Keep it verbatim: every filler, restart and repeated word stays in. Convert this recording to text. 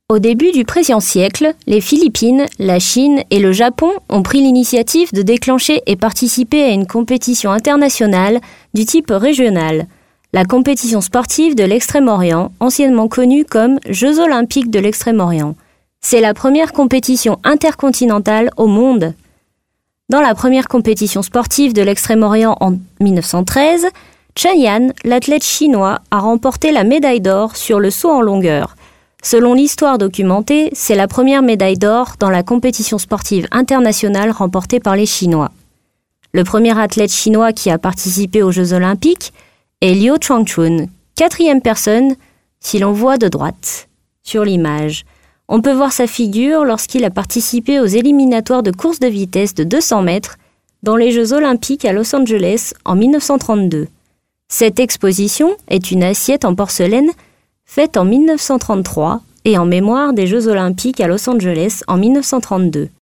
Au début du présent siècle, les Philippines, la Chine et le Japon ont pris l'initiative de déclencher et participer à une compétition internationale du type régional, la compétition sportive de l'Extrême-Orient, anciennement connue comme Jeux olympiques de l'Extrême-Orient. C'est la première compétition intercontinentale au monde. Dans la première compétition sportive de l'Extrême-Orient en dix-neuf cent treize, Chen Yan, l'athlète chinois, a remporté la médaille d'or sur le saut en longueur. Selon l'histoire documentée, c'est la première médaille d'or dans la compétition sportive internationale remportée par les Chinois. Le premier athlète chinois qui a participé aux Jeux olympiques est Liu Changchun, quatrième personne si l'on voit de droite sur l'image. On peut voir sa figure lorsqu'il a participé aux éliminatoires de course de vitesse de deux cents mètres dans les Jeux olympiques à Los Angeles en dix-neuf cent trente-deux. Cette exposition est une assiette en porcelaine faite en dix-neuf cent trente-trois et en mémoire des Jeux olympiques à Los Angeles en dix-neuf cent trente-deux.